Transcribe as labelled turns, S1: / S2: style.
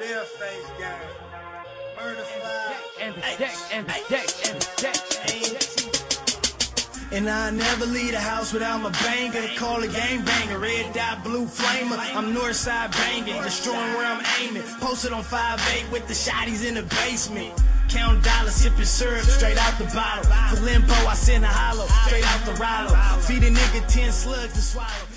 S1: Bill face gang. Murder fly.
S2: And the deck, and the deck, and the deck.
S3: And I never leave the house without my banger. Call it game banger, red dot, blue flamer. I'm north side banging, destroying where I'm aiming. Posted on 5'8" with the shotties in the basement. Count dollars, sipping syrup straight out the bottle. For limbo, I send a hollow straight out the Rollo. Feed a nigga 10 slugs to swallow.